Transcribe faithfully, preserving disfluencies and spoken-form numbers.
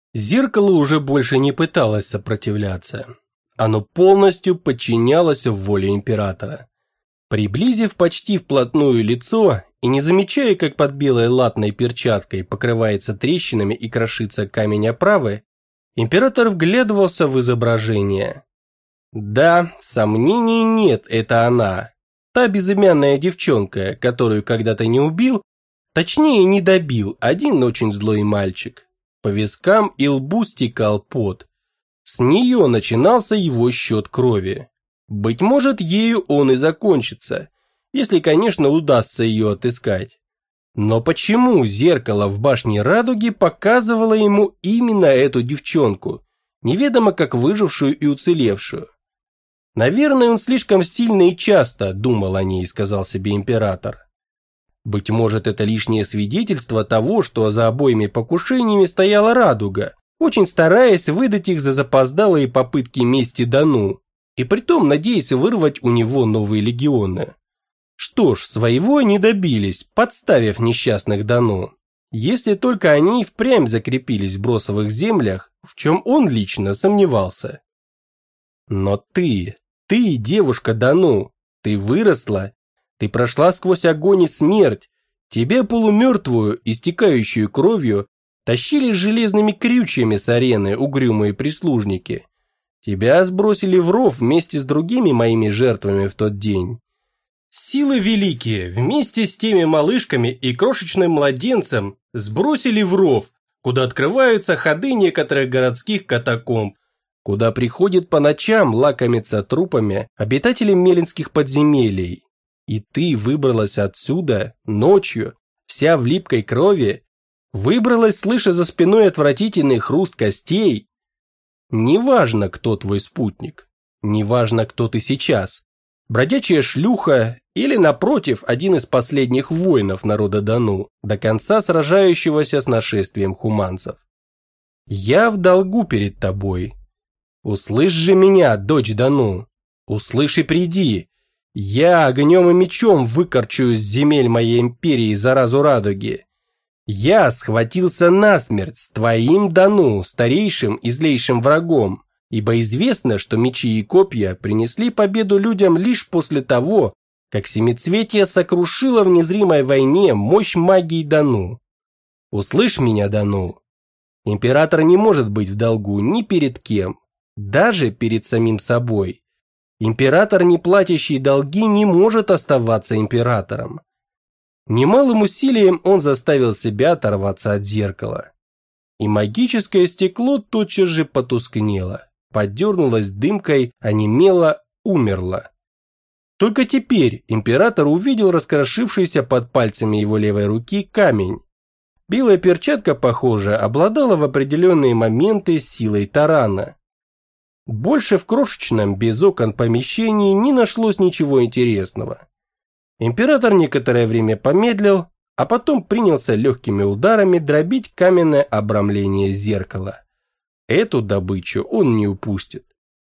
Зеркало уже больше не пыталось сопротивляться. Оно полностью подчинялось воле императора. Приблизив почти вплотную лицо и не замечая, как под белой латной перчаткой покрывается трещинами и крошится камень оправы, император вглядывался в изображение. Да, сомнений нет, это она. Та безымянная девчонка, которую когда-то не убил, точнее не добил один очень злой мальчик. По вискам и лбу стекал пот. С нее начинался его счет крови. Быть может, ею он и закончится, если, конечно, удастся ее отыскать. Но почему зеркало в башне Радуги показывало ему именно эту девчонку, неведомо как выжившую и уцелевшую? Наверное, он слишком сильно и часто думал о ней, сказал себе император. Быть может, это лишнее свидетельство того, что за обоими покушениями стояла Радуга, очень стараясь выдать их за запоздалые попытки мести Дану, и притом надеясь вырвать у него новые легионы. Что ж, своего они добились, подставив несчастных Дану. Если только они и впрямь закрепились в бросовых землях, в чем он лично сомневался. Но ты, ты, девушка Дану, ты выросла, ты прошла сквозь огонь и смерть, тебя полумертвую, истекающую кровью, тащили с железными крючьями с арены угрюмые прислужники. Тебя сбросили в ров вместе с другими моими жертвами в тот день. Силы великие вместе с теми малышками и крошечным младенцем сбросили в ров, куда открываются ходы некоторых городских катакомб, куда приходит по ночам лакомиться трупами обитатели мелинских подземелий. И ты выбралась отсюда ночью, вся в липкой крови, выбралась, слыша за спиной отвратительный хруст костей. Неважно, кто твой спутник, неважно, кто ты сейчас, бродячая шлюха или, напротив, один из последних воинов народа Дану, до конца сражающегося с нашествием хуманцев. Я в долгу перед тобой. Услышь же меня, дочь Дану, услышь и приди. Я огнем и мечом выкорчу из земель моей империи заразу Радуги. Я схватился насмерть с твоим Дану, старейшим и злейшим врагом, ибо известно, что мечи и копья принесли победу людям лишь после того, как семицветие сокрушило в незримой войне мощь магии Дану. Услышь меня, Дану. Император не может быть в долгу ни перед кем, даже перед самим собой. Император, не платящий долги, не может оставаться императором. Немалым усилием он заставил себя оторваться от зеркала. И магическое стекло тотчас же потускнело, подернулось дымкой, онемело, умерло. Только теперь император увидел раскрошившийся под пальцами его левой руки камень. Белая перчатка, похоже, обладала в определенные моменты силой тарана. Больше в крошечном, без окон помещении не нашлось ничего интересного. Император некоторое время помедлил, а потом принялся легкими ударами дробить каменное обрамление зеркала. Эту добычу он не упустит.